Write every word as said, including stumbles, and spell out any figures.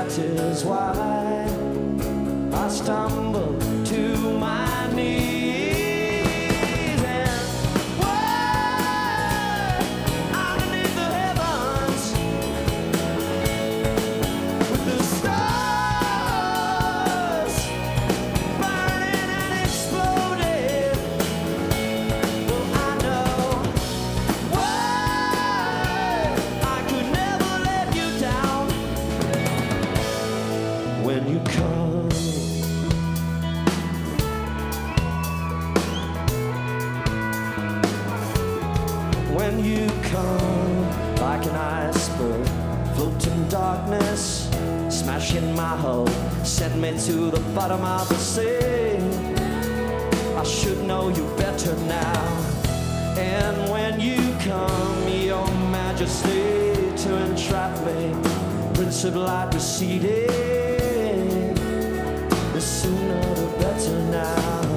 that is why I stumble to my knees and way underneath the heavens with the stars burning and exploding. Well, I know why I could never let you down when you come. When you come like an iceberg, float in darkness, smashing my hull, send me to the bottom of the sea. I should know you better now. And when you come, your majesty, to entrap me, Prince of Light receding, the sooner the better now.